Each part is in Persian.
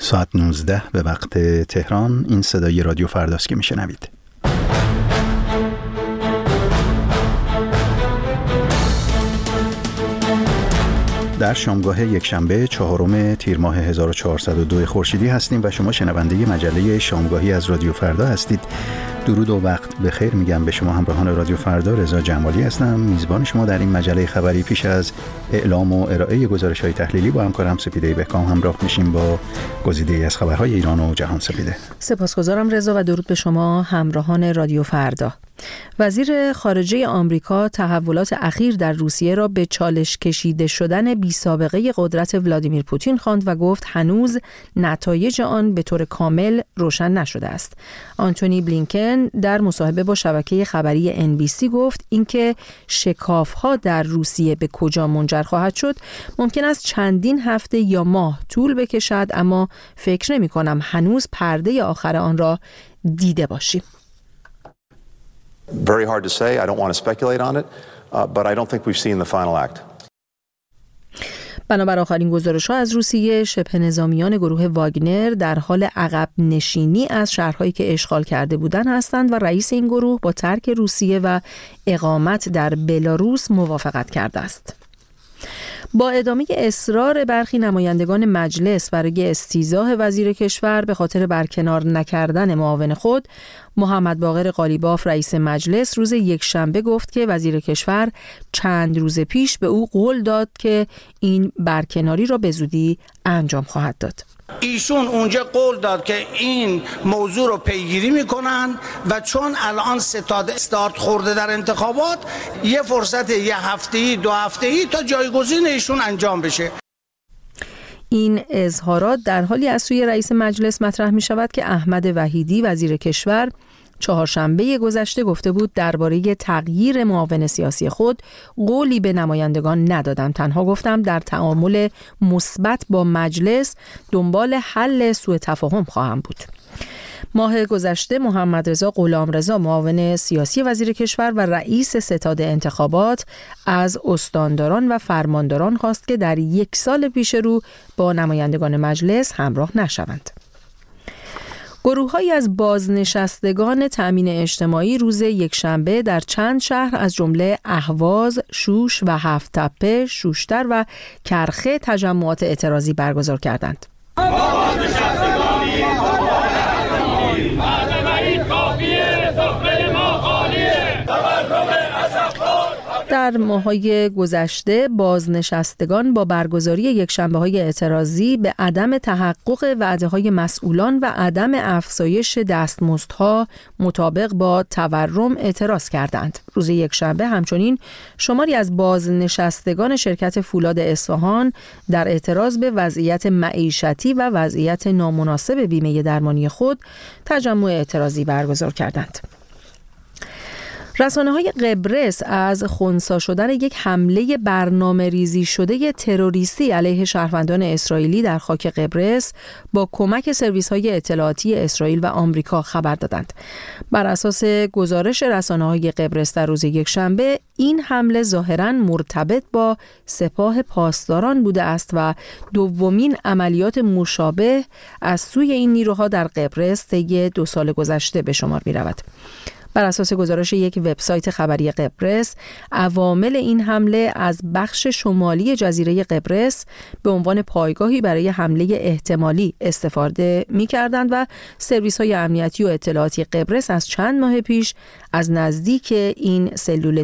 ساعت 19 به وقت تهران. این صدای رادیو فرداست که میشنوید. در شامگاه یکشنبه 4 تیر ماه 1402 خورشیدی هستیم و شما شنونده مجله شامگاهی از رادیو فردا هستید. درود و وقت بخیر میگم به شما همراهان رادیو فردا. رضا جمالی هستم، میزبان شما در این مجله خبری. پیش از اعلام و ارائه گزارش‌های تحلیلی با همکارم سپیده بهکام همراه میشیم با گزیده‌ای از خبرهای ایران و جهان. سپیده. سپاسگزارم رضا و درود به شما همراهان رادیو فردا. وزیر خارجه آمریکا تحولات اخیر در روسیه را به چالش کشیده شدن بی‌سابقه قدرت ولادیمیر پوتین خواند و گفت هنوز نتایج آن به طور کامل روشن نشده است. آنتونی بلینکن در مصاحبه با شبکه خبری NBC گفت اینکه شکاف‌ها در روسیه به کجا منجر خواهد شد ممکن است چندین هفته یا ماه طول بکشد، اما فکر نمی‌کنم هنوز پرده آخر آن را دیده باشیم. Very hard to say. I don't want to speculate on it, but I don't think we've seen the final act. بنابر آخرین گزارش‌ها از روسیه، شبه نظامیان گروه واگنر در حال عقب نشینی از شهرهایی که اشغال کرده بودند هستند و رئیس این گروه با ترک روسیه و اقامت در بلاروس موافقت کرده است. با ادامه اصرار برخی نمایندگان مجلس برای استیضاح وزیر کشور به خاطر برکنار نکردن معاون خود، محمد باقر قالیباف رئیس مجلس روز یکشنبه گفت که وزیر کشور چند روز پیش به او قول داد که این برکناری را به زودی انجام خواهد داد. ایشون اونجا قول داد که این موضوع رو پیگیری میکنن و چون الان ستاد استارت خورده در انتخابات، یه فرصت یه هفته‌ای 2 هفته‌ای تا جایگزین ایشون انجام بشه. این اظهارات در حالی از سوی رئیس مجلس مطرح می شود که احمد وحیدی وزیر کشور چهارشنبه گذشته گفته بود درباره تغییر معاون سیاسی خود قولی به نمایندگان ندادم، تنها گفتم در تعامل مثبت با مجلس دنبال حل سوء تفاهم خواهم بود. ماه گذشته محمد رضا غلامرضا معاون سیاسی وزیر کشور و رئیس ستاد انتخابات از استانداران و فرمانداران خواست که در 1 سال پیش رو با نمایندگان مجلس همراه نشوند. گروه‌هایی از بازنشستگان تأمین اجتماعی روز یکشنبه در چند شهر از جمله اهواز، شوش و هفت‌تپه، شوشتر و کرخه تجمعات اعتراضی برگزار کردند. در ماه‌های گذشته بازنشستگان با برگزاری یکشنبه‌های اعتراضی به عدم تحقق وعده‌های مسئولان و عدم افزایش دستمزدها مطابق با تورم اعتراض کردند. روز یکشنبه همچنین شماری از بازنشستگان شرکت فولاد اصفهان در اعتراض به وضعیت معیشتی و وضعیت نامناسب بیمه درمانی خود تجمع اعتراضی برگزار کردند. رسانه‌های قبرس از خنثی شدن یک حمله برنامه ریزی شده تروریستی علیه شهروندان اسرائیلی در خاک قبرس با کمک سرویس‌های اطلاعاتی اسرائیل و آمریکا خبر دادند. بر اساس گزارش رسانه‌های قبرس در روز یکشنبه، این حمله ظاهراً مرتبط با سپاه پاسداران بوده است و دومین عملیات مشابه از سوی این نیروها در قبرس طی 2 سال گذشته به شمار می‌رود. بر اساس گزارش یک وبسایت خبری قبرس، عوامل این حمله از بخش شمالی جزیره قبرس به عنوان پایگاهی برای حمله احتمالی استفاده می‌کردند و سرویس‌های امنیتی و اطلاعاتی قبرس از چند ماه پیش از نزدیک این سلول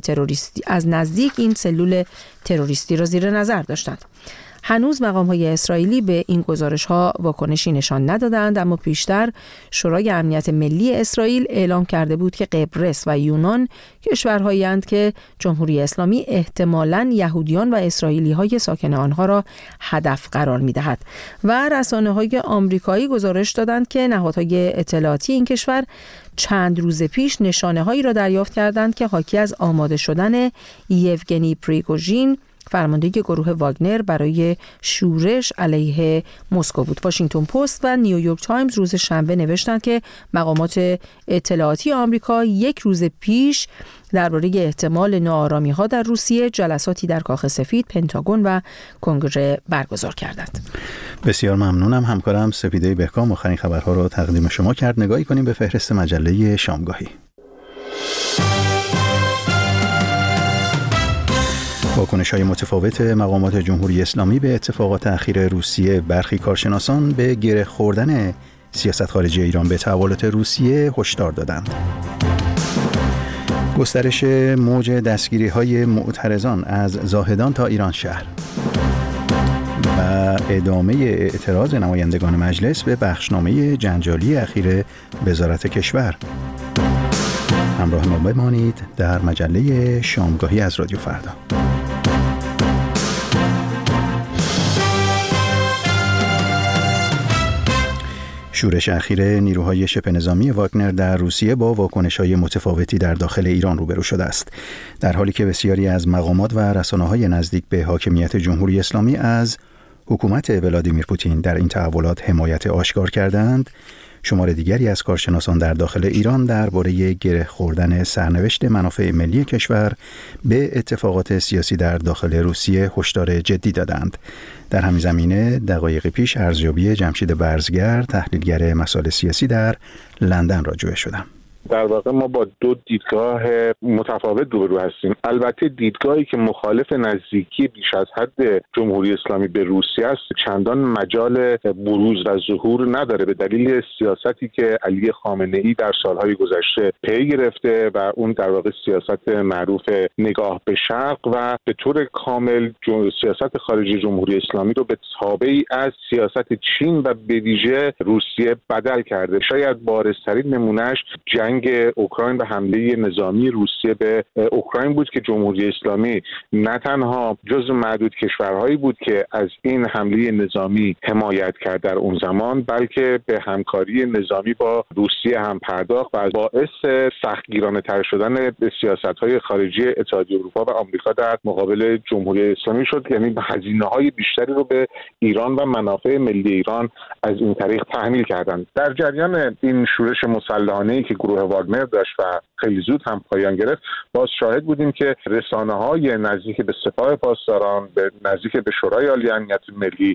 تروریستی را زیر نظر داشتند. هنوز مقام‌های اسرائیلی به این گزارش‌ها واکنشی نشان ندادند، اما پیشتر شورای امنیت ملی اسرائیل اعلام کرده بود که قبرس و یونان کشورهایی‌اند که جمهوری اسلامی احتمالاً یهودیان و اسرائیلی‌های ساکن آنها را هدف قرار می‌دهد و رسانه‌های آمریکایی گزارش دادند که نهادهای اطلاعاتی این کشور چند روز پیش نشانه‌هایی را دریافت کردند که حاکی از آماده شدن یوگنی پریگوژین، فرمانده گروه واگنر برای شورش علیه مسکو بود. واشنگتن پست و نیویورک تایمز روز شنبه نوشتند که مقامات اطلاعاتی آمریکا یک روز پیش درباره احتمال ناآرامی‌ها در روسیه جلساتی در کاخ سفید، پنتاگون و کنگره برگزار کردند. بسیار ممنونم. همکارم سپیده بهکام آخرین خبرها رو تقدیم شما کرد. نگاهی کنیم به فهرست مجله شامگاهی. واکنش‌های متفاوت مقامات جمهوری اسلامی به اتفاقات اخیر روسیه. برخی کارشناسان به گره خوردن سیاست خارجی ایران به تحولات روسیه هشدار دادند. گسترش موج دستگیری‌های معترضان از زاهدان تا ایران شهر و ادامه اعتراض نمایندگان مجلس به بخشنامه جنجالی اخیر وزارت کشور. همراه ما بمانید در مجله شامگاهی از رادیو فردا. شورش اخیر نیروهای شبه نظامی واگنر در روسیه با واکنش‌های متفاوتی در داخل ایران روبرو شده است، در حالی که بسیاری از مقامات و رسانه‌های نزدیک به حاکمیت جمهوری اسلامی از حکومت ولادیمیر پوتین در این تحولات حمایت آشکار کردند. شمار دیگری از کارشناسان در داخل ایران درباره گره خوردن سرنوشت منافع ملی کشور به اتفاقات سیاسی در داخل روسیه هشدار جدی دادند. در همین زمینه دقایق پیش ارزیابی جمشید برزگر، تحلیلگر مسائل سیاسی در لندن راجع شدم. در واقع ما با دو دیدگاه متفاوت روبرو هستیم. البته دیدگاهی که مخالف نزدیکی بیش از حد جمهوری اسلامی به روسیه است چندان مجال بروز و ظهور نداره به دلیل سیاستی که علی خامنه‌ای در سالهای گذشته پی گرفته و اون در واقع سیاست معروف نگاه به شرق و به طور کامل سیاست خارجی جمهوری اسلامی رو به تابعی از سیاست چین و به ویژه روسیه بدل کرده. شاید بارزترین نمونهش جنگ اوکراین و حمله نظامی روسیه به اوکراین بود که جمهوری اسلامی نه تنها جزو معدود کشورهایی بود که از این حمله نظامی حمایت کرد در اون زمان، بلکه به همکاری نظامی با روسیه هم پرداخت و باعث سختگیرانه‌تر شدن سیاست‌های خارجی اتحادیه اروپا و آمریکا در مقابل جمهوری اسلامی شد. یعنی هزینه‌های بیشتری رو به ایران و منافع ملی ایران از این طریق تحمیل کردند. در جریان این شورش مسلحانه‌ای که گروه واگنر داشت و خیلی زود هم پایان گرفت، باز شاهد بودیم که رسانه‌های نزدیک به سپاه پاسداران، به نزدیک به شورای عالی امنیت ملی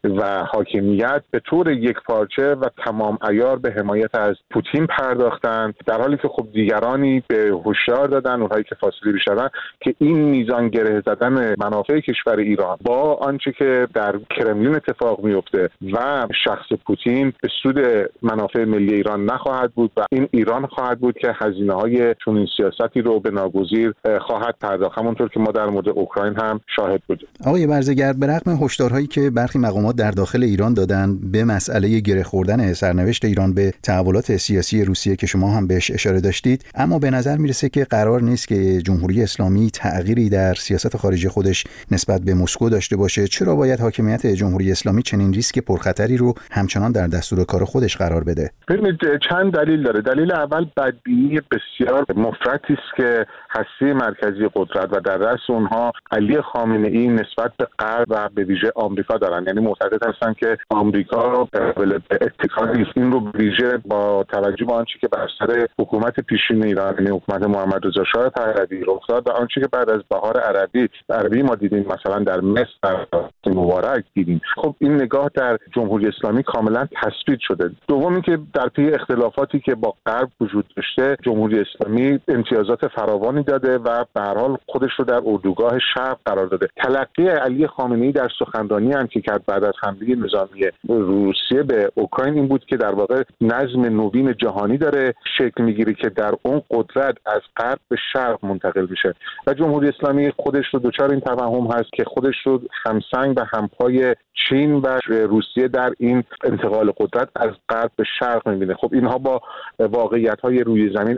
و حاکمیت به طور یکپارچه و تمام عیار به حمایت از پوتین پرداختند، در حالی که خب دیگرانی به هشدار دادن، اونهایی که فاصله بیشترن، که این میزان گره زدن منافع کشور ایران با آنچه که در کرملین اتفاق میفته و شخص پوتین به سود منافع ملی ایران نخواهد بود و این ایران خواهد بود که هزینه‌های چنین سیاستی رو به ناگزیر خواهد پرداخت، همونطور که ما در مورد اوکراین هم شاهد بودیم. آقای برزگر، به رغم هشدارهایی که برخی مقامات در داخل ایران دادن به مسئله گره خوردن سرنوشت ایران به تحولات سیاسی روسیه که شما هم بهش اشاره داشتید، اما به نظر میرسه که قرار نیست که جمهوری اسلامی تغییری در سیاست خارجی خودش نسبت به مسکو داشته باشه. چرا باید حاکمیت جمهوری اسلامی چنین ریسک پرخطری رو همچنان در دستور کار خودش قرار بده؟ ببینید، چند دلیل داره. دلیل اول بدبینی بسیار مفرطی است که هسته مرکزی قدرت و در رأس اونها علی خامنه‌ای نسبت به غرب و به ویژه آمریکا دارن. یعنی معتقد هستن که آمریکا به اتکا نیست. این رو به ویژه با توجه به آنچه که بر سر حکومت پیشین ایران، یعنی حکومت محمد رضا شاه پهلوی رخ داد و آنچه که بعد از بهار عربی ما دیدیم، مثلا در مصر در مبارک دیدیم، خب این نگاه در جمهوری اسلامی کاملا تثبیت شده. دومی که در پی اختلافاتی که با غرب وجود داشته، جمهوری اسلامی امتیازات فراوانی داده و به هر حال خودش رو در اردوگاه شرق قرار داده. تلقی علی خامنه‌ای در سخنرانی هم که کرد بعد از حمله نظامی روسیه به اوکراین این بود که در واقع نظم نوین جهانی داره شکل میگیره که در اون قدرت از غرب به شرق منتقل میشه و جمهوری اسلامی خودش رو دچار این توهم هست که خودش رو همسنگ و همپای چین و روسیه در این انتقال قدرت از غرب به شرق میبینه. خب اینها با واقعیت‌های روی زمین البته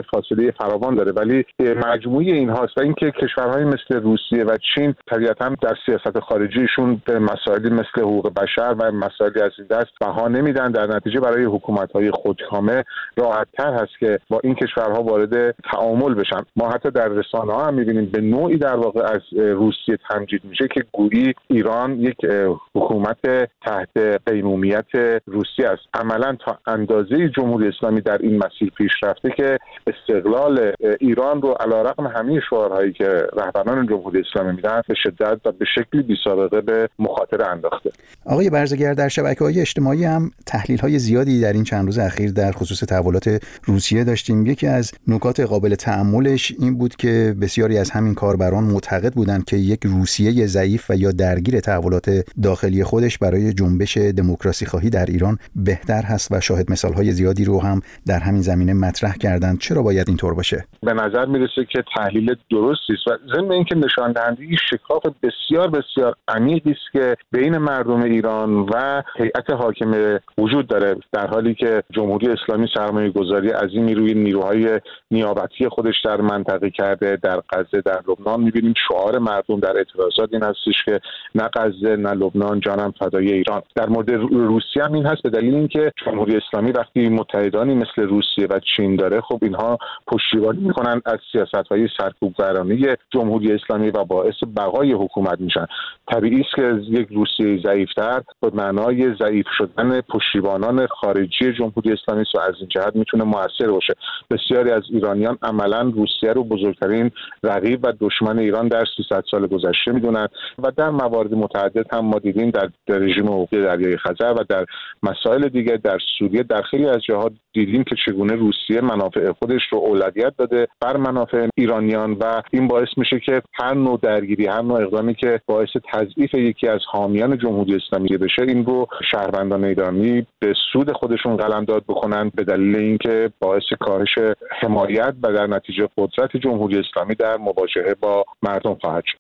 فاصله فراوان داره، ولی مجموعه اینهاست و اینکه کشورهای مثل روسیه و چین طبیعتاً در سیاست خارجیشون به مسائلی مثل حقوق بشر و مسائلی از این دست بها نمیدن. در نتیجه برای حکومت‌های خودکامه راحت‌تر هست که با این کشورها وارد تعامل بشن. ما حتی در رسانه‌ها هم می‌بینیم به نوعی در واقع از روسیه تمجید میشه که گویی ایران یک حکومت تحت قیمومیت روسیه است. عملاً تا اندازه جمهوری اسلامی در این مسیر پیش رفته که استقلال ایران رو علیرغم همه شعارهایی که رهبران جمهوری اسلامی میدن به شدت و به شکلی بی‌سابقه به مخاطره انداخته. آقای برزگر، در شبکه‌های اجتماعی هم تحلیل‌های زیادی در این چند روز اخیر در خصوص تحولات روسیه داشتیم. یکی از نکات قابل تأملش این بود که بسیاری از همین کاربران معتقد بودند که یک روسیه ضعیف و یا درگیر تحولات داخلی خودش برای جنبش دموکراسی خواهی در ایران بهتر هست و شاهد مثال‌های زیادی رو هم در همین زمینه مطرح کردند. چرا باید اینطور باشه؟ به نظر میرسه که تحلیل درستی است و ضمن اینکه نشان دهنده شکاف بسیار بسیار عمیقی است که بین مردم ایران و هیئت حاکمه وجود داره، در حالی که جمهوری اسلامی سرمایه‌گذاری عظیمی روی نیروهای نیابتی خودش در منطقه کرده. در غزه، در لبنان می‌بینیم شعار مردم در اعتراضات این هستش که نه غزه نه لبنان، جانم فدای ایران. در مورد روسیه هم این هست، به دلیل اینکه جمهوری اسلامی وقتی متحدانی مثل روسیه و چین داره، خب اینها پشتیبانی می‌کنن از سیاست‌های سرکوبگرانه جمهوری اسلامی و باعث بقای حکومت میشن. طبیعی است که یک روسیه ضعیف‌تر به معنای ضعیف شدن پشتیبانان خارجی جمهوری اسلامی است و از این جهت میتونه موثر باشه. بسیاری از ایرانیان عملاً روسیه رو بزرگترین رقیب و دشمن ایران در 300 سال گذشته میدونن و در موارد متعدد هم ما دیدیم در رژیم حقوقی دریای خزر و در مسائل دیگه در سوریه، در خیلی از جاها دیدیم که چگونه روسیه منافع خودش رو اولویت داده بر منافع ایرانیان و این باعث میشه که هر نوع درگیری، هر نوع اقدامی که باعث تضعیف یکی از حامیان جمهوری اسلامی بشه، این رو شهروندان ایرانی به سود خودشون قلمداد بکنن به دلیل اینکه باعث کاهش حمایت و در نتیجه قدرت جمهوری اسلامی در مواجهه با مردم خواهد شد.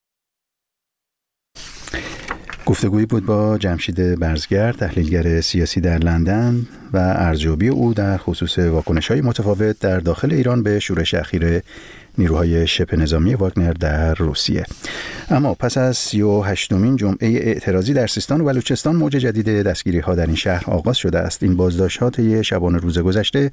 گفتگویی بود با جمشید برزگر، تحلیلگر سیاسی در لندن و ارزیابی او در خصوص واکنش‌های متفاوت در داخل ایران به شورش اخیر نیروهای شبه نظامی واگنر در روسیه. اما پس از 38مین جمعه اعتراضی در سیستان و بلوچستان، موج جدید دستگیری‌ها در این شهر آغاز شده است. این بازداشت‌ها طی شبانه روز گذشته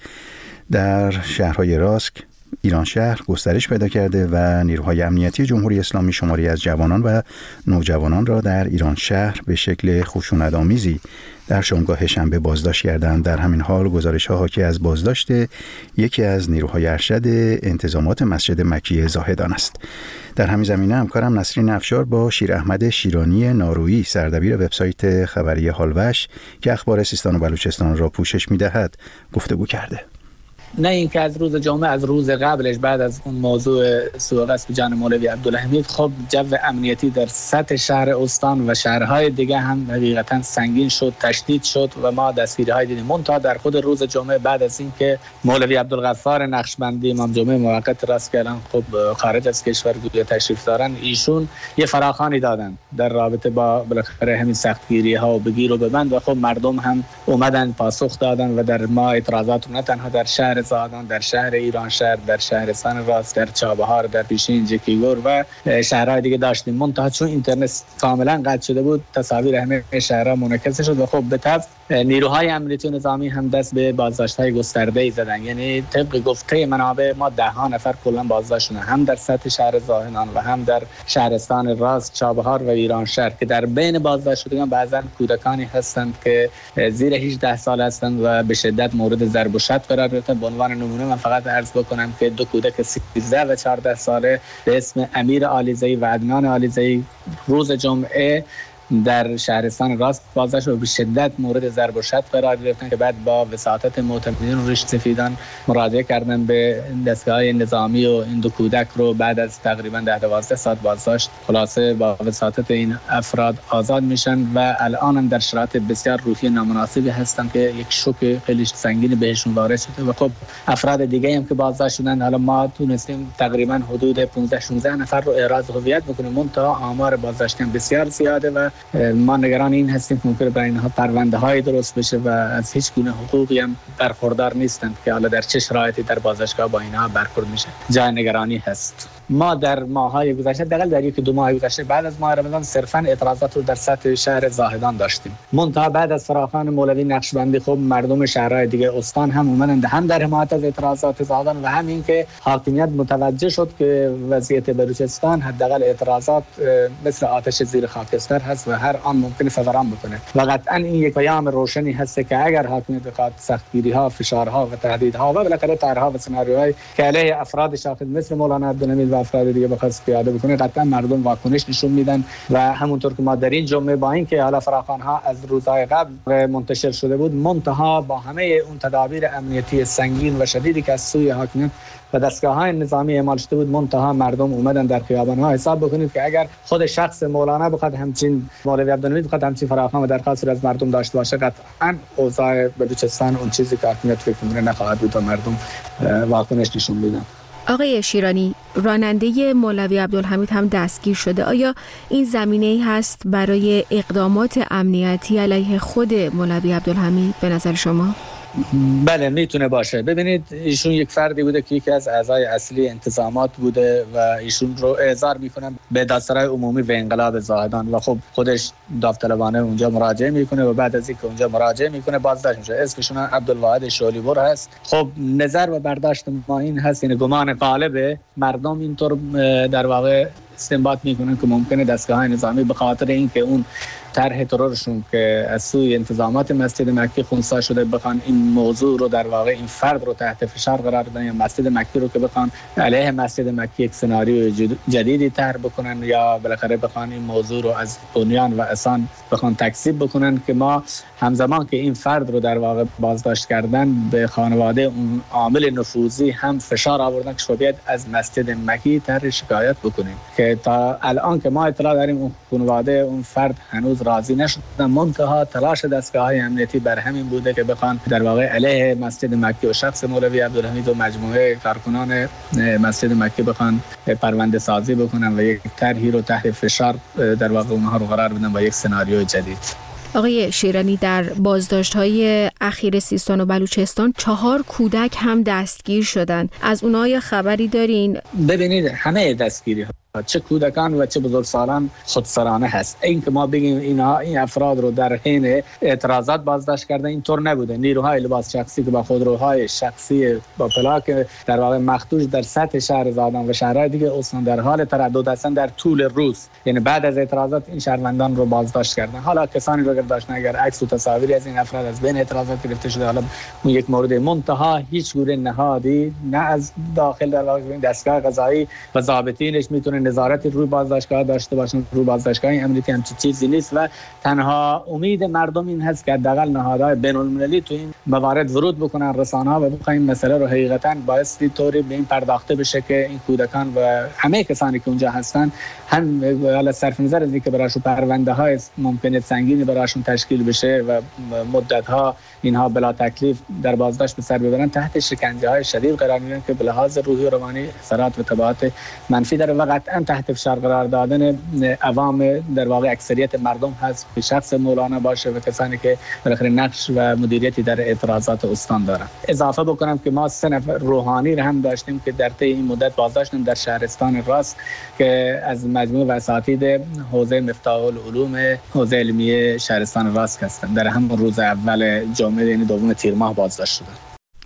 در شهرهای راسک، ایران شهر گسترش پیدا کرده و نیروهای امنیتی جمهوری اسلامی شماری از جوانان و نوجوانان را در ایران شهر به شکل خشونت‌آمیزی در شامگاه شنبه بازداشت کردند. در همین حال گزارش‌ها حاکی از بازداشت یکی از نیروهای ارشد انتظامات مسجد مکی زاهدان است. در همین زمینه همکارم نسرین افشار با شیر احمد شیرانی نارویی، سردبیر وبسایت خبری حالوش که اخبار سیستان و بلوچستان را پوشش می‌دهد، گفتگو کرده. نه اینکه از روز جمعه، از روز قبلش بعد از اون موضوع سوء قصد جان مولوی عبدالحمید، خب جو امنیتی در سطح شهر استان و شهرهای دیگه هم حقیقتا سنگین شد، تشدید شد و ما دستگیری‌های دیدیم. منتها در خود روز جمعه بعد از اینکه مولوی عبدالغفار نقشبندی امام جمعه موقت راست که الان خب خارج از کشور تشریف دارن، ایشون یه فراخوانی دادن در رابطه با بالاخره همین سختگیری‌ها و بگیر و ببند و خب مردم هم اومدن پاسخ دادن و در ما اعتراضات نه تنها در شهر زادان، در شهر ایران شهر، در شهرستان راست، در چابهار، در پیشین جکیگور و شهرهای دیگه داشتیم. منتها چون اینترنت کاملا قطع شده بود، تصاویر همه شهرها منعکس شد و خب به طبع نیروهای امنیتی و نظامی هم دست به بازداشت‌های گسترده‌ای زدن. یعنی طبق گفته منابع ما 10 نفر کلا بازداشت شدن، هم در سطح شهر زاهدان و هم در شهرستان راست، چابهار و ایران شهر، که در بین بازداشت شدگان بعضا کودکانی هستند که زیر 18 سال هستند و به شدت مورد ضرب و شتم قرار گرفتند. به عنوان نمونه من فقط عرض بکنم که 2 کودک 13 و 14 ساله به اسم امیر عالیزئی و عدنان عالیزئی روز جمعه در شهرستان راست بازداشت و به شدت مورد ضرب و شتم قرار گرفتن که بعد با وساطت معتمدین ریش سفیدان مراجعه کردن به دستگاه نظامی و این 2 کودک رو بعد از تقریبا 10-12 ساعت بازداشت خلاصه با وساطت این افراد آزاد میشن و الان هم در شرایط بسیار روحی نامناسبی هستن که یک شوک خیلی سنگین بهشون وارد شده و خب افراد دیگه هم که بازداشت شدن حالا ما تونستیم تقریبا حدود 15-16 نفر رو احراز هویت بکنیم. منتها آمار بازداشتن بسیار زیاده و ما نگران این هستیم که ممکنه برای اینها پرونده های درست بشه و از هیچ گونه حقوقی هم برخوردار نیستند که حالا در چه شرایطی در بازداشتگاه با اینها برخورد میشه. جای نگرانی هست. ما در ماهای گذشته، دقیقاً در 1-2 ماه گذشته بعد از ماه رمضان صرفاً اعتراضات رو در سطح شهر زاهدان داشتیم. منتها بعد از فراخوان مولوی نقشبندی خب مردم شهرهای دیگه استان هم اومدن هم در حمایت از اعتراضات زاهدان و هم اینکه حاکمیت متوجه شد که وضعیت بلوچستان حداقل اعتراضات مثل آتش زیر خاکستر هست و هر آن ممکنه فوران بکنه و قطعاً این یک پیام روشنی هست که اگر حاکمیت بخواد سختگیری‌ها، فشارها و تهدیدها و بالاخره طرح‌ها و سناریوهای که علیه افراد شاخص مثل مولانا عبدالحمید و افراد دیگه بخواد پیاده بکنه، قطعا مردم واکنش نشون میدن و همونطور که ما در این جمعه با اینکه حالا فراخوان‌ها از روزهای قبل منتشر شده بود، منتها با همه اون تدابیر امنیتی سنگین و شدیدی که از سوی حاکمیت و دستگاه‌های نظامی اعمال شده بود، منتها مردم اومدن در خیابان‌ها. حساب بکنید که اگر خود شخص مولانا بخواد همچین، مولوی عبدالحمید بخواد همچین فراخوان و درخواست از مردم داشته باشه، قطعاً اوضاع بلوچستان اون چیزی که حاکمیت فکر می‌کنه نخواهد بود و مردم واکنش نشون میدن. آقای شیرانی، راننده مولوی عبدالحمید هم دستگیر شده. آیا این زمینه‌ای هست برای اقدامات امنیتی علیه خود مولوی عبدالحمید به نظر شما؟ بله میتونه باشه. ببینید ایشون یک فردی بوده که یکی از اعضای اصلی انتظامات بوده و ایشون رو احضار میکنن به دادسرای عمومی و انقلاب زاهدان و خب خودش داوطلبانه اونجا مراجعه میکنه و بعد از اینکه اونجا مراجعه میکنه بازداشت میشه. اسمشون عبدالواحد شعلی‌پور هست. خب نظر و برداشت ما این هست، این گمان غالب مردم اینطور در واقع استنباط میکنن که ممکنه دستگاه نظامی به خاطر اینکه اون طرح ترورشون که از سوی انتظامات مسجد مکی خونسا شده بخوان این موضوع رو در واقع این فرد رو تحت فشار قرار بدن یا مسجد مکی رو که بخوان علیه مسجد مکی یک سناریو جدیدی طرح بکنن یا بالاخره بخوان این موضوع رو از بنیان و اساس بخوان تکذیب بکنن که ما همزمان که این فرد رو در واقع بازداشت کردن به خانواده اون عامل نفوذی هم فشار آوردن که شاید از مسجد مکی طرح شکایت بکنیم که تا الان که ما اطلاع داریم اون خانواده اون فرد هنوز راضی نشدن. منتها تلاش دستگاه‌های امنیتی بر همین بوده که بخوان در واقع علیه مسجد مکی و شخص مولوی عبدالحمید و مجموعه کارکنان مسجد مکی بخوان پرونده سازی بکنن و یک طرحی رو تحت فشار در واقع اونها رو قرار بدن با یک سناریوی جدید. آقای شیرانی، در بازداشت‌های اخیر سیستان و بلوچستان 4 کودک هم دستگیر شدن. از اونها خبری دارین؟ ببینید همه دستگیری چه کودکان و چه بزرگسالان خودسرانه هست. این که ما بگیم این افراد رو در حین اعتراضات بازداشت کردن اینطور نبوده. نیروهای لباس شخصی که با خودروهای شخصی با پلاک در واقع مخدوش در سطح شهر زاهدان و شهرهای دیگه استان در حال تردد هستن در طول روز، یعنی بعد از اعتراضات این شهروندان رو بازداشت کردن. حالا کسانی رو داشتن اگر عکس و تصاویری از این افراد از بین اعتراضات گرفته شده، حالا اون یک مورد. منتها هیچ گونه نهادی نه از داخل در واقع دستگاه قضایی و ضابطینش میتونه نظارت روی بازداشتگاه داشته باشن. روی بازداشتگاه امنیتی هم چیزی نیست و تنها امید مردم این هست که حداقل نهادهای بین‌المللی تو این موارد ورود بکنن، رسانه‌ها، و بخواین مسئله رو حقیقتاً بایستی طوری به این پرداخته بشه که این کودکان و همه کسانی که اونجا هستن هم حالا صرف نظر از اینکه براشون پرونده‌های ممکنه سنگینی براشون تشکیل بشه و مدت‌ها اینها بلا تکلیف در بازداشت به سر ببرن، تحت شکنجه‌های شدید قرار می‌گیرن که به لحاظ روحی و روانی اثرات و تبعات منفی داره و قطعاً تحت فشار قرار دادن عوام در واقع اکثریت مردم هست که شخص مولانا باشه و کسانی که بالاخره نقش و مدیریتی در اعتراضات استان دارن. اضافه بکنم که ما 3 نفر روحانی رو هم داشتیم که در طی این مدت بازداشتیم در شهرستان راست که از مجموعه اساتید حوزه مفتاح العلوم حوزه علمیه شهرستان راست هستند. در همون روز اول جمعه یعنی دوم تیر ماه بازداشت شدند.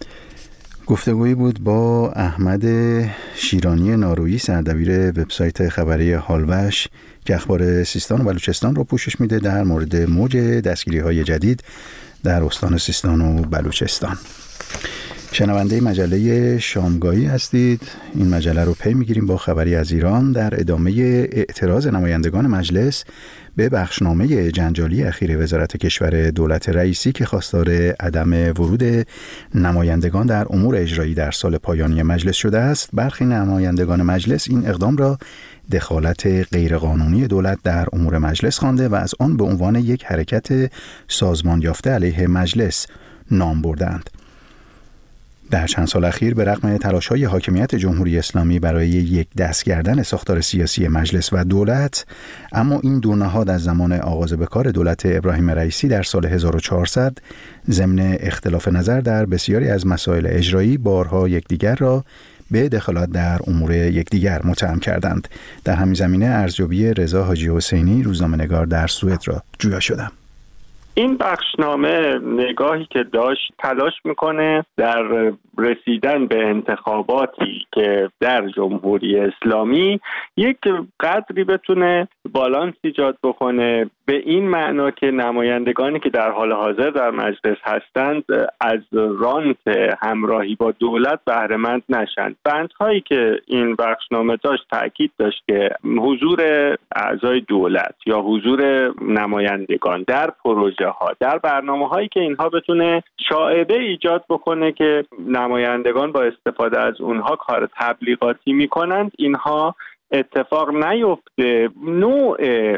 گفتگویی بود با احمد شیرانی نارویی، سردبیر وبسایت خبری هالوش که اخبار سیستان و بلوچستان را پوشش میده در مورد موج دستگیری‌های جدید در استان سیستان و بلوچستان. شنونده مجله شامگاهی هستید. این مجله رو پی میگیریم با خبری از ایران در ادامه اعتراض نمایندگان مجلس به بخشنامه جنجالی اخیر وزارت کشور دولت رئیسی که خواستار عدم ورود نمایندگان در امور اجرایی در سال پایانی مجلس شده است. برخی نمایندگان مجلس این اقدام را دخالت غیرقانونی دولت در امور مجلس خوانده و از آن به عنوان یک حرکت سازمان یافته علیه مجلس نام بردند. در چند سال اخیر به رغم تلاش‌های حاکمیت جمهوری اسلامی برای یک دست کردن ساختار سیاسی مجلس و دولت، اما این دو نهاد از زمان آغاز به کار دولت ابراهیم رئیسی در سال 1400 ضمن اختلاف نظر در بسیاری از مسائل اجرایی بارها یکدیگر را به دخالت در امور یکدیگر متهم کردند. در همین زمینه ارزیابی رضا حاجی حسینی، روزنامه‌نگار در سوئد را جویا شدم. این بخشنامه نگاهی که داشت تلاش میکنه در رسیدن به انتخاباتی که در جمهوری اسلامی یک قدری بتونه بالانس ایجاد بکنه، به این معنا که نمایندگانی که در حال حاضر در مجلس هستند از رانت همراهی با دولت بهره مند نشند. بندهایی که این بخشنامه داشت تاکید داشت که حضور اعضای دولت یا حضور نمایندگان در پروژه ها، در برنامه هایی که اینها بتونه شائبه ایجاد بکنه که نمایندگان با استفاده از اونها کار تبلیغاتی میکنند، اینها اتفاق نیفته. نوع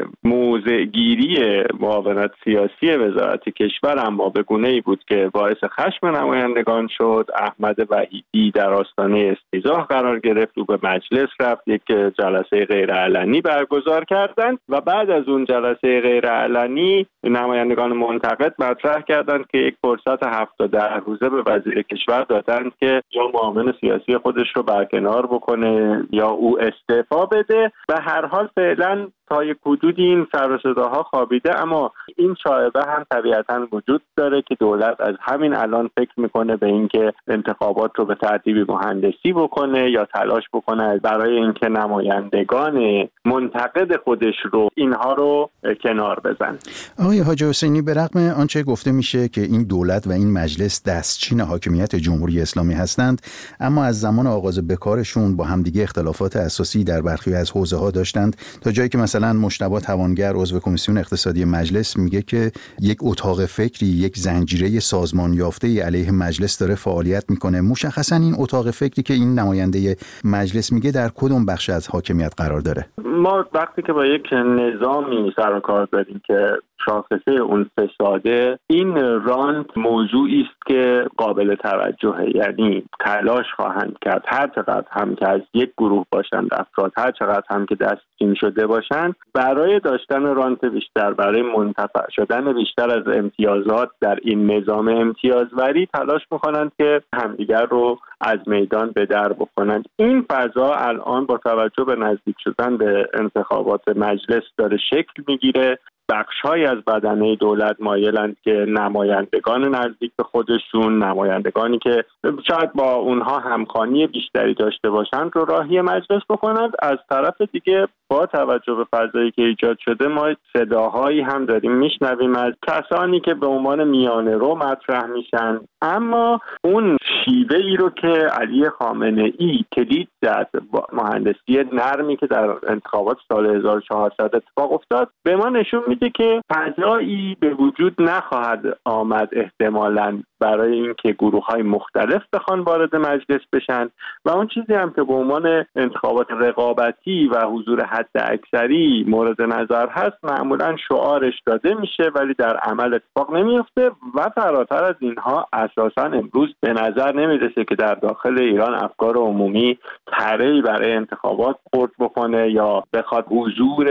موضع‌گیری معاونت سیاسی وزارت کشور اما به گونه‌ای بود که باعث خشم نمایندگان شد. احمد وحیدی در آستانه استیضاح قرار گرفت و به مجلس رفت، یک جلسه غیرعلنی برگزار کردند و بعد از اون جلسه غیرعلنی نمایندگان منتقد مطرح کردند که یک فرصت 70 روزه به وزیر کشور دادند که یا معاون سیاسی خودش رو برکنار بکنه یا او استعفا بده. به هر حال فعلا تا یک حدودی این سر و صداها خوابیده، اما این شایبه هم طبیعتاً وجود داره که دولت از همین الان فکر میکنه به اینکه انتخابات رو به ترتیبی مهندسی بکنه یا تلاش بکنه برای اینکه نمایندگان منتقد خودش رو اینها رو کنار بزن. آقای حاجی حسینی، به رغم آنچه گفته میشه که این دولت و این مجلس دستچین حاکمیت جمهوری اسلامی هستند، اما از زمان آغاز به کارشون با همدیگه اختلافات اساسی در برخی از حوزه‌ها داشتند، تا جایی که مثلا مجتبی توانگر عضو کمیسیون اقتصادی مجلس میگه که یک اتاق فکری، یک زنجیره سازمان یافته علیه مجلس داره فعالیت میکنه. مشخصا این اتاق فکری که این نماینده مجلس میگه در کدوم بخش از حاکمیت قرار داره؟ ما وقتی که با یک نظامی سر و کار داریم که شاخصه اون فساده، این رانت موضوعی است که قابل توجهه، یعنی تلاش خواهند کرد هر چقدر هم که از یک گروه باشند افراد، هر چقدر هم که دستچین شده باشند، برای داشتن رانت بیشتر، برای منتفع شدن بیشتر از امتیازات در این نظام امتیازوری تلاش میکنند که همدیگر رو از میدان به در بکنند. این فضا الان با توجه به نزدیک شدن به انتخابات مجلس داره شکل میگیره. بخش‌های از بدنه دولت مایلند که نمایندگان نزدیک به خودشون، نمایندگانی که شاید با اونها همخوانی بیشتری داشته باشند رو راهی مجلس بکنند. از طرف دیگه با توجه به فضایی که ایجاد شده ما صداهایی هم داریم میشنویم از کسانی که به عنوان میانه رو مطرح میشن، اما اون شیوه ای رو که علی خامنه ای کلید زد با مهندسی نرمی که در انتخابات سال 1400 اتفاق افتاد به ما نشون میده که فضایی به وجود نخواهد آمد احتمالاً برای اینکه گروه‌های مختلف بخوان وارد مجلس بشن و اون چیزی هم که به عنوان انتخابات رقابتی و حضور حد اکثری مورد نظر هست معمولاً شعارش داده میشه ولی در عمل اتفاق نمیفته و فراتر از اینها اساساً امروز به نظر نمیرسه که در داخل ایران افکار عمومی طرحی برای انتخابات خورد بکنه یا بخواد حضور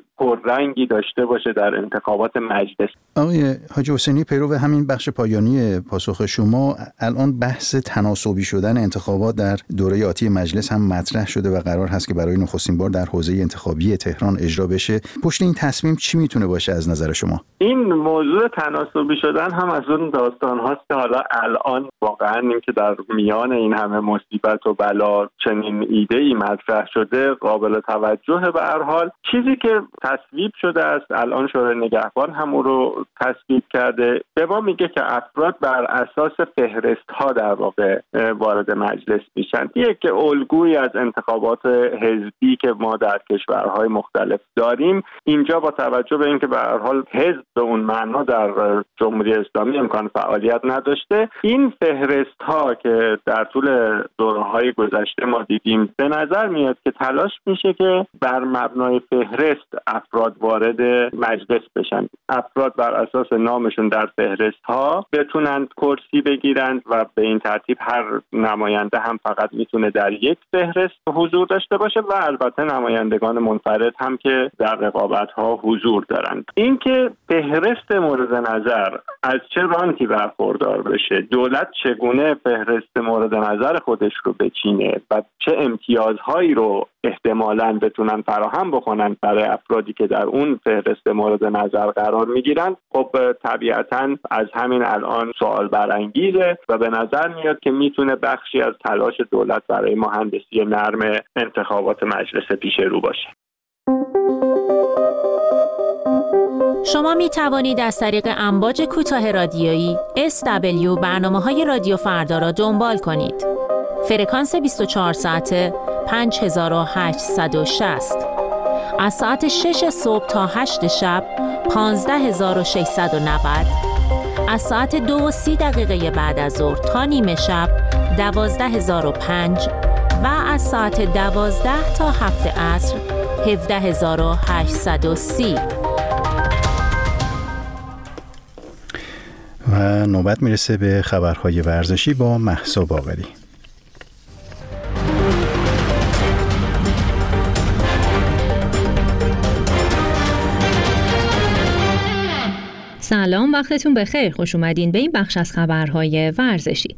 پررنگی داشته باشه در انتخابات مجلس. آقای حاجی حسینی، پیرو همین بخش پایانی پاسخ شما، الان بحث تناسبی شدن انتخابات در دوره آتی مجلس هم مطرح شده و قرار هست که برای نخستین بار در حوزه انتخابی تهران اجرا بشه. پشت این تصمیم چی میتونه باشه از نظر شما؟ این موضوع تناسبی شدن هم از اون داستان هاست که حالا الان واقعا این که در میان این همه مصیبت و بلا چنین ایده‌ای مطرح شده قابل توجهه. به هر حال چیزی که تصویب شده است، الان شورای نگهبان هم اون رو تصویب کرده، به ما میگه که افراد بر اساس فهرست ها در واقع وارد مجلس میشن. یک الگویی از انتخابات حزبی که ما در کشورهای مختلف داریم، اینجا با توجه به اینکه به هر حال حزب به اون معنا در جمهوری اسلامی امکان فعالیت نداشته، این فهرست ها که در طول دوره‌های گذشته ما دیدیم، به نظر میاد که تلاش میشه که بر مبنای فهرست افراد وارد مجلس بشن. افراد بر اساس نامشون در فهرست‌ها بتونن کرسی بگیرند و به این ترتیب هر نماینده هم فقط میتونه در یک فهرست حضور داشته باشه و البته نمایندگان منفرد هم که در رقابت‌ها حضور دارند. اینکه فهرست مورد نظر از چه رانتی برخوردار بشه، دولت چگونه فهرست مورد نظر خودش رو بچینه و چه امتیازهایی رو احتمالاً بتونن فراهم بکنن برای افرادی که در اون فهرست مورد نظر قرار میگیرن، خب طبیعتاً از همین الان سوال برانگیزه و به نظر میاد که میتونه بخشی از تلاش دولت برای مهندسی نرم انتخابات مجلس پیش رو باشه. شما می توانید از طریق امواج کوتاه رادیویی SW برنامه‌های رادیو فردا را دنبال کنید. فرکانس 24 ساعته 5860. از ساعت 6 صبح تا 8 شب 15690. از ساعت 2:30 بعد از ظهر تا نیمه شب 12005 و از ساعت 12 تا 7 عصر 17830. و نوبت میرسه به خبرهای ورزشی با مهسا باقری. سلام، وقتتون بخیر. خوش اومدین به این بخش از خبرهای ورزشی.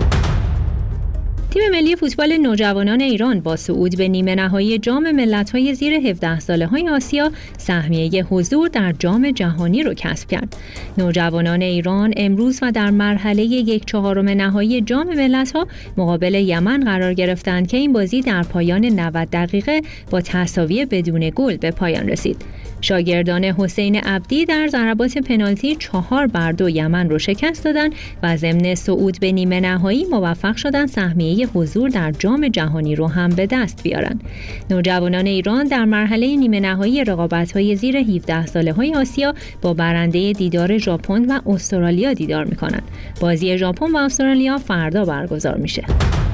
تیم ملی فوتبال نوجوانان ایران با صعود به نیمه نهایی جام ملت‌های زیر 17 ساله‌های آسیا سهمیه حضور در جام جهانی رو کسب کرد. نوجوانان ایران امروز و در مرحله 1/4 نهایی جام ملت‌ها مقابل یمن قرار گرفتند که این بازی در پایان 90 دقیقه با تساوی بدون گل به پایان رسید. شاگردان حسین عبدی در ضربات پنالتی 4-2 یمن رو شکست دادن و ضمن صعود به نیمه نهایی موفق شدن سهمیه حضور در جام جهانی رو هم به دست بیارن. نوجوانان ایران در مرحله نیمه نهایی رقابت‌های زیر 17 ساله‌های آسیا با برنده دیدار ژاپن و استرالیا دیدار می‌کنند. بازی ژاپن و استرالیا فردا برگزار میشه.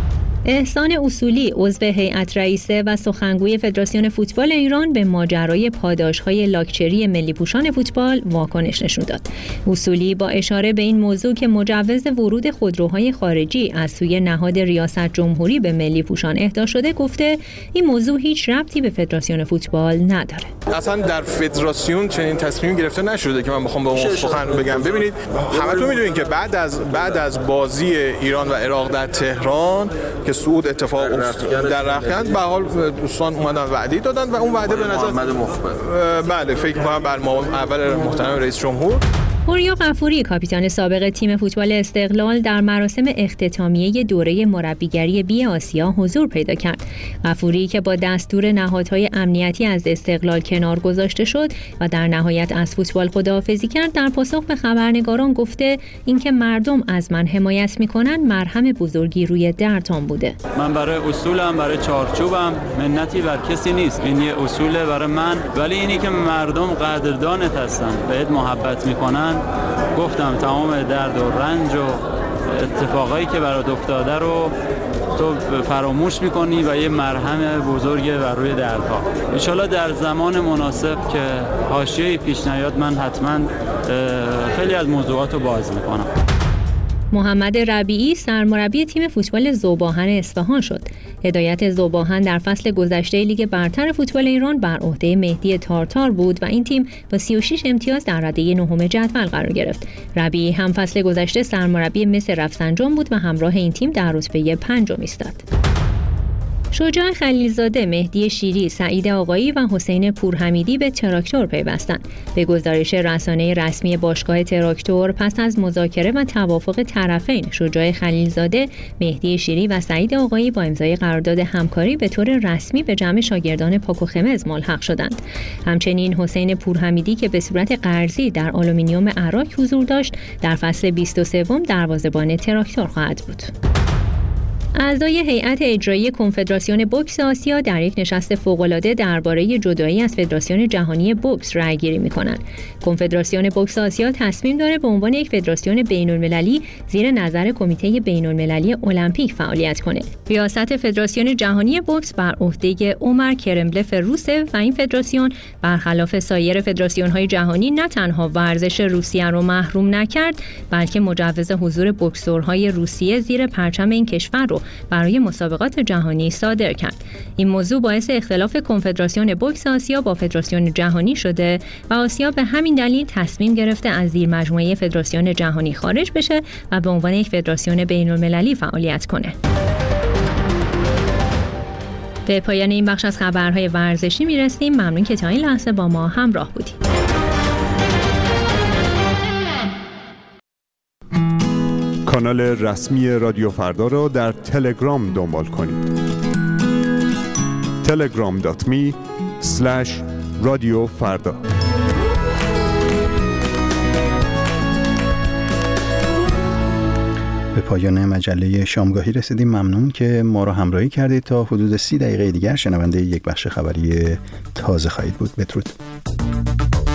احسان اصولی عضو هیئت رئیسه و سخنگوی فدراسیون فوتبال ایران به ماجرای پاداش‌های لاکچری ملی پوشان فوتبال واکنش نشون داد. اصولی با اشاره به این موضوع که مجوز ورود خودروهای خارجی از سوی نهاد ریاست جمهوری به ملی پوشان اهدا شده گفته این موضوع هیچ ربطی به فدراسیون فوتبال نداره. اصلا در فدراسیون چنین تصمیمی گرفته نشده که من بخوام به اون سخن بگم. ببینید همتون میدونید که بعد از بازی ایران و عراق در تهران که صعود اتفاق افتاد در رخکن، به حال دوستان اومدن وعده دادن و اون وعده به نظر محمد مخبر بله فکر کنم بر اول محترم رئیس جمهور. پوریا غفوری کاپیتان سابق تیم فوتبال استقلال در مراسم اختتامیه دوره مربیگری بی آسیا حضور پیدا کرد. غفوری که با دستور نهادهای امنیتی از استقلال کنار گذاشته شد و در نهایت از فوتبال خداحافظی کرد، در پاسخ به خبرنگاران گفته اینکه مردم از من حمایت میکنن مرهم بزرگی روی دردم بوده. من برای اصولم، برای چارچوبم منتی بر کسی نیست. این یه اصوله برای من، ولی اینی که مردم قدردانت هستن، بهت محبت میکنن. گفتم تمام درد و رنج و اتفاقایی که برات افتاده رو تو فراموش میکنی و یه مرهم بزرگه بر روی دردها. ان شاءالله در زمان مناسب که حاشیه پیش نیاد من حتما خیلی از موضوعات رو باز میکنم. محمد ربیعی سرمربی تیم فوتبال ذوب‌آهن اصفهان شد. هدایت ذوب‌آهن در فصل گذشته لیگ برتر فوتبال ایران بر عهده مهدی تارتار بود و این تیم با 36 امتیاز در رده نهم جدول قرار گرفت. ربیعی هم فصل گذشته سرمربی مس رفسنجان بود و همراه این تیم در رتبه 5 ایستاد. شجاع خلیلزاده، مهدی شیری، سعید آقایی و حسین پورحمیدی به تراکتور پیوستند. به گزارش رسانه رسمی باشگاه تراکتور پس از مذاکره و توافق طرفین، شجاع خلیلزاده، مهدی شیری و سعید آقایی با امضای قرارداد همکاری به طور رسمی به جمع شاگردان پاک و خمز ملحق شدند. همچنین حسین پورحمیدی که به صورت قرضی در آلومینیوم عراق حضور داشت، در فصل 23 دروازه‌بان تراکتور خواهد بود. اعضای هیئت اجرایی کنفدراسیون بوکس آسیا در یک نشست فوق‌العاده درباره جدایی از فدراسیون جهانی بوکس رأی‌گیری می‌کنند. کنفدراسیون بوکس آسیا تصمیم داره به عنوان یک فدراسیون بین‌المللی زیر نظر کمیته بین‌المللی المپیک فعالیت کنه. ریاست فدراسیون جهانی بوکس بر عهده عمر کرمبلف روسه و این فدراسیون برخلاف سایر فدراسیون‌های جهانی نه تنها ورزش روسیه رو محروم نکرد، بلکه مجوز حضور بوکسورهای روسیه زیر پرچم این کشور رو برای مسابقات جهانی صادر کرد. این موضوع باعث اختلاف کنفدراسیون بوکس آسیا با فدراسیون جهانی شده و آسیا به همین دلیل تصمیم گرفته از زیر مجموعه فدراسیون جهانی خارج بشه و به عنوان یک فدراسیون بین‌المللی فعالیت کنه. به پایان این بخش از خبرهای ورزشی میرسیم. ممنون که تا این لحظه با ما همراه بودید. کانال رسمی رادیو فردا را در تلگرام دنبال کنید. telegram.me/رادیوفردا. به پایان مجله شامگاهی رسیدیم. ممنون که ما را همراهی کردید. تا حدود 30 دقیقه دیگر شنونده یک بخش خبری تازه خواهید بود. بدرود.